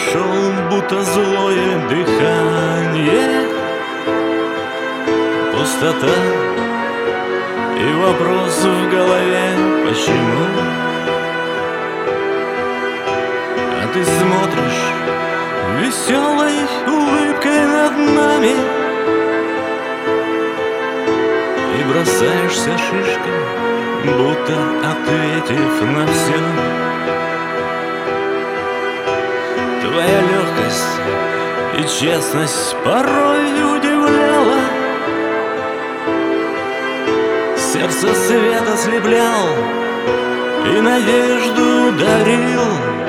прошел, будто злое дыхание. Пустота и вопрос в голове: почему? А ты смотришь веселой улыбкой над нами и бросаешься шишкой, будто ответив на все. Твоя легкость и честность порой удивляла, сердце свет ослеплял и надежду дарил.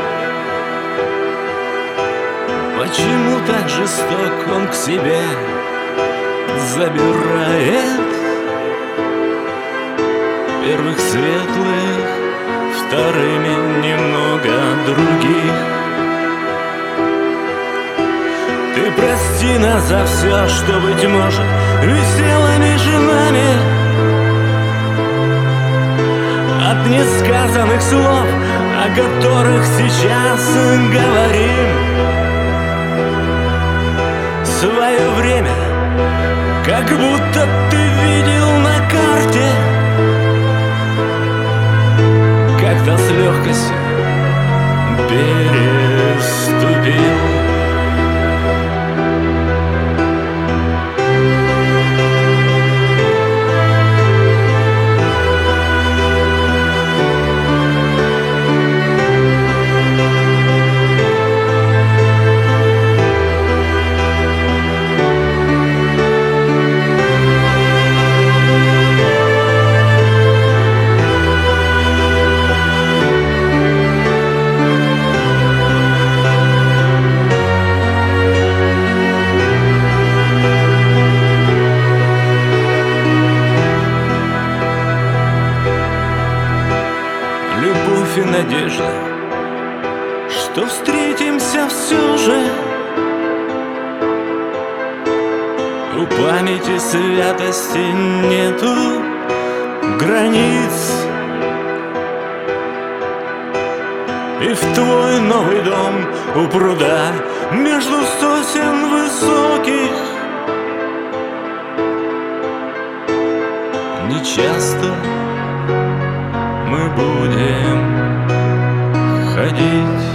Почему так жесток он к себе забирает первых светлых, вторыми немного других? Ты прости нас за все, что, быть может, висело между нами. От несказанных слов, о которых сейчас говорим. Свое время, как будто ты видел на карте, как-то с легкостью переступил. Любовь и надежда, что встретимся все же. У памяти святости нету границ, и в твой новый дом у пруда между сосен высоких нечасто мы будем ходить.